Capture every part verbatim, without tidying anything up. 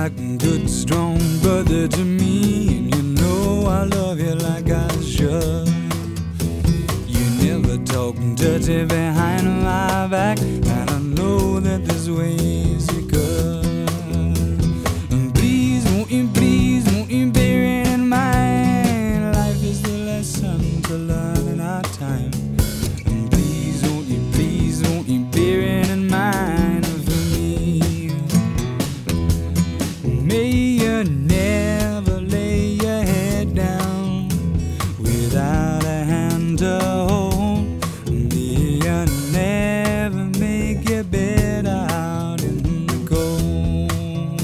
like a good strong brother to me, and you know I love you like I should. You never talk dirty behind my back, and I know that there's ways you could. And please, won't you, please, won't you bear it in mind? Life is the lesson to learn in our time. And please, won't you, please, won't you bear it in mind for me? May you never lay your head down without a hand to hold. May you never make your bed out in the cold.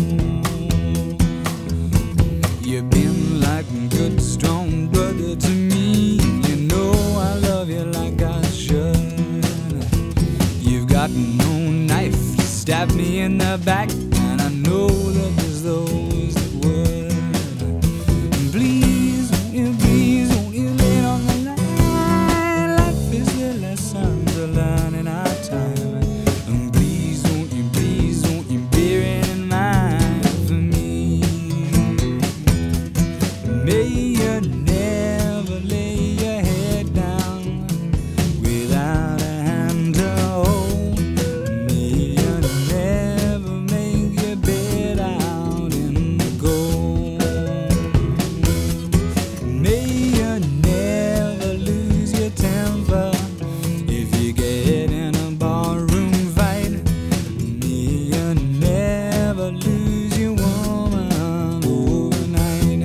You've been like a good strong brother to me, you know I love you like I should. You've got no knife to stab me in the back, and I know that there's those that would. Please, won't you, please, won't you lay it on the line? Life is the lesson to learn in our time. And please, won't you, please, won't you bear it in mind for me? May you never lay your head down without a hand to hold. May you never make your bed out in the cold. May you never lose your temper if you get in a barroom fight. May you never lose your woman overnight.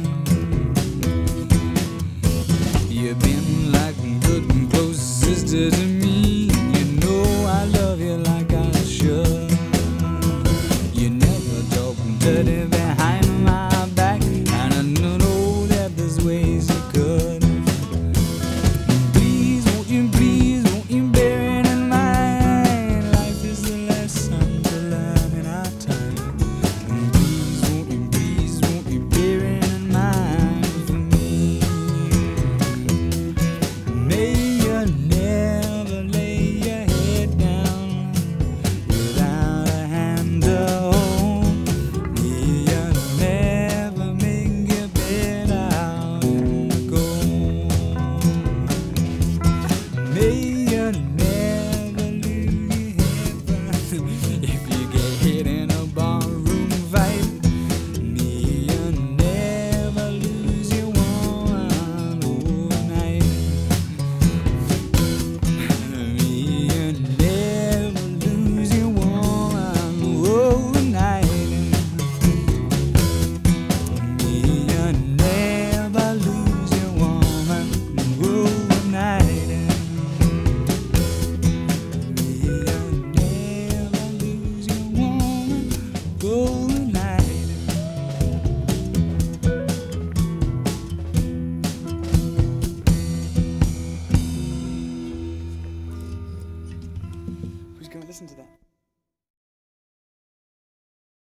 You've been like a good and close sister to me, you know I love you like I should. You never talk dirty behind my back, and I know that there's ways you could. Please, won't you, please, won't you bear it in mind? Life is the lesson to learn in our time. And please, won't you, please, won't you bear it in mind for me? May you never lay your head down without a hand to hold. May you never make your bed out in the cold. May you never lose your head.